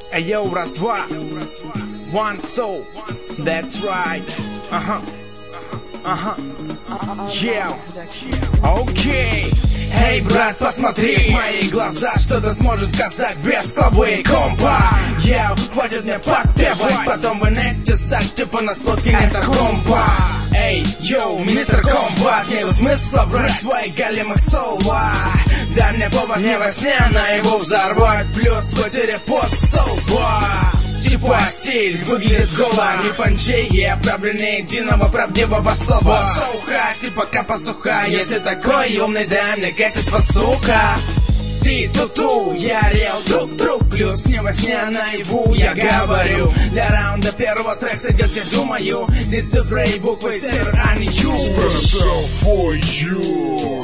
Эй, йоу, раз-два. One, two. That's right. Ага. Ага. Yeah. Окей. Эй, брат, посмотри в мои глаза, что ты сможешь сказать без клавы и компа. Хватит мне подпевать, потом в инете сать, типа на сфотке нет компа. Эй, йоу, мистер Комбат, нет смысла врать в своих големых словах. Дай мне повод не во сне, наяву взорвать, плюс вытере под солба. Типа стиль выглядит голо, не панчей, отправлены единого правдивого слова. Суха, типа капа суха, если такой умный, дай мне качество, сука. Ты ту-ту, я рел друг, плюс не во сне, а наяву я говорю. Для раунда первого трек сойдет, я думаю. Здесь цифры и буквы, север, а не юг. Special for you.